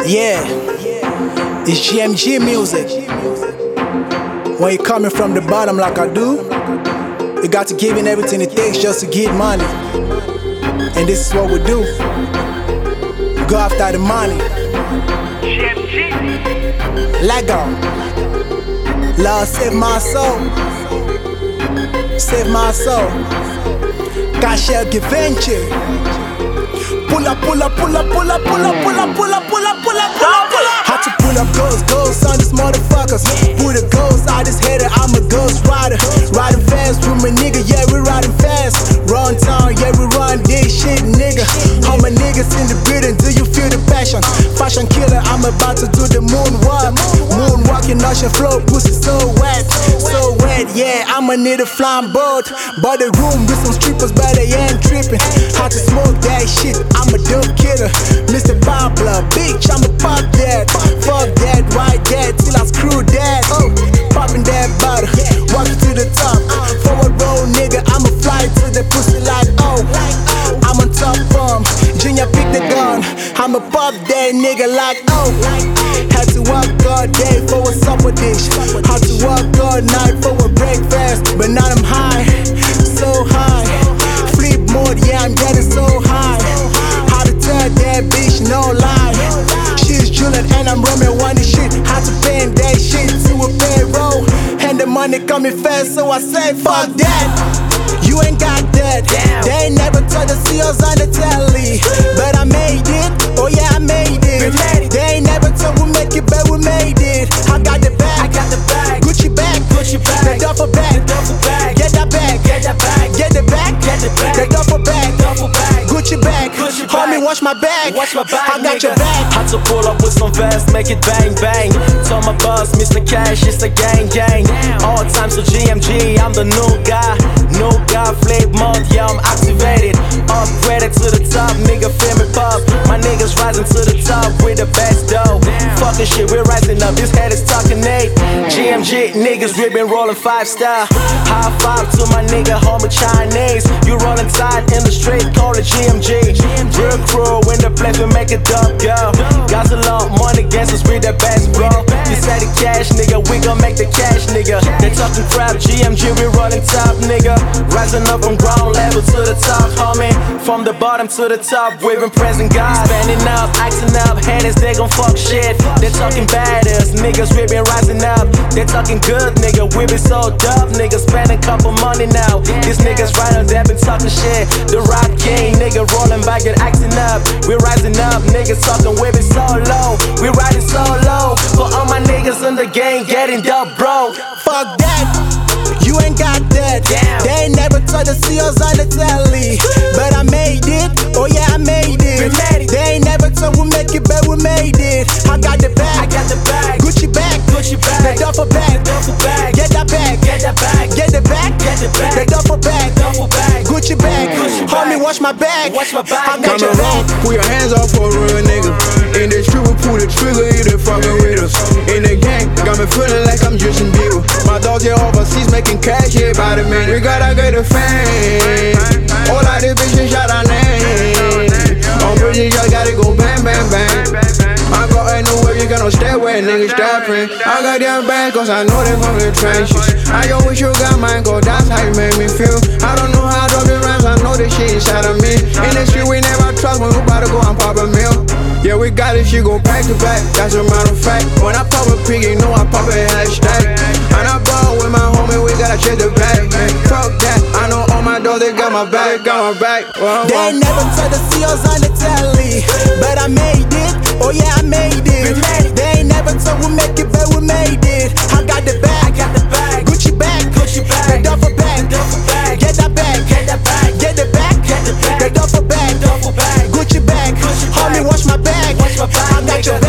Yeah, it's GMG music. When you're coming from the bottom like I do, you got to give in everything it takes just to get money. And this is what we do. Go after the money. Let go. Lord, save my soul. Save my soul. Cash out Givenchy. Pull up, pull up, pull up, pull up, pull up, pull up, pull up, pull up, pull up, pull up, pull up. Had to pull up ghosts on these motherfuckers. Put a ghost out this header, I'm a ghost rider. Riding fast with my nigga, yeah, we riding fast. Run town, yeah, we run this shit, nigga. All my niggas in the building, do you feel the passion? Fashion killer, I'm about to do the moonwalk. Moonwalking, ocean flow, pussy so wet, yeah, I'ma need a flying boat. Bought a room with some strippers, but they ain't tripping. Had to smoke that shit, I'm a dope killer. Mr. Barbler, bitch, I'ma pop that. Fuck that, right there, till I screw that. Oh, popping that bottle, walking to the top. Forward roll, nigga, I'ma fly to the pussy like, oh, I'm on top from Junior, pick the gun. I'ma pop that nigga like, oh. Had to work all day for a supper dish. Had to work all night for a breakfast. But now I'm high, so high. Flip mode, yeah, I'm getting so high. How to tell that bitch, no lie. She's Juliet and I'm Romeo on the shit. Had to pay that shit to a payroll. And the money coming fast, so I say, fuck that. You ain't got that. They ain't never told us see us on the telly. But I made it, oh yeah, I made it. They ain't never told we make it, but we made it. I got the bag, Gucci bag, the duffel bag, get that bag, get the bag, the duffel bag, Gucci bag, homie, wash my bag, I got your bag. Had to pull up with some vest, make it bang bang. Told my boss, Mr. Cash, it's a gang gang. All time so GMG, I'm the new guy, flip mode, yeah, I'm activated. Upgraded to the top, nigga, feel me pop. My niggas rising to the top with the best dough. Fucking shit, we're rising up, this head is talking 8. GMG, niggas, we been rolling 5-star. High five to my nigga, homie Chinese. You rolling tight in the street, call it GMG. Real crew in the place, we make it dub, go. Got a lot money against us, we the best, bro. You say the cash, nigga, we gon' make the cash, nigga. They talking crap, GMG, we rolling top, nigga. Rising up from ground level to the top, homie. From the bottom to the top, we been praising God. Standing up, acting up, haters, they gon' fuck shit. They talking badass, niggas, we been rising up. They talking good, nigga, we been so dope, nigga. Spending couple money now. These niggas right on, they been talking shit. The rap king, nigga, rolling back and acting up. We rising up, niggas talking, we been so low. We riding so low. For all my niggas in the game, getting dope, bro. Fuck that. You ain't got that. They ain't never told us see us on the telly. But I made it, oh yeah, I made it. They ain't never told we make it, but we made it. I got the bag, Gucci bag, the duffel bag, get that bag, get the bag, the duffel bag, Gucci bag, homie, wash my bag, I got your bag. Put your hands off for a real nigga. In the street, we pull the trigger, you done fucking with us. In the gang, got me feeling like I'm Justin Bieber. My dogs here overseas making cash here by the minute. We gotta get the fame. All of these bitches shout our name. On bridges, y'all gotta go bang, bang, bang. I got anywhere you gonna stay where niggas strapping. I got them bang cause I know they from the trenches. I just wish you got mine cause that's how you make me feel. I don't know how to drop the rhymes, I know this shit inside of me. In the street we never trust when we about to go and pop a meal. Yeah, we got this shit go back to back, that's a matter of fact. When I pop a pig, you know I pop a hashtag. And I ball with my homie, we gotta check the bag. Fuck that, I know all my dogs, they got my back, They ain't never told us see us on the telly. But I made it, oh yeah, I made it. They ain't never told we make it, but we made it. I got the bag, Gucci bag, the duffel bag, get that bag, get the bag, the duffel bag, Gucci bag, homie, wash my bag, I got your bag.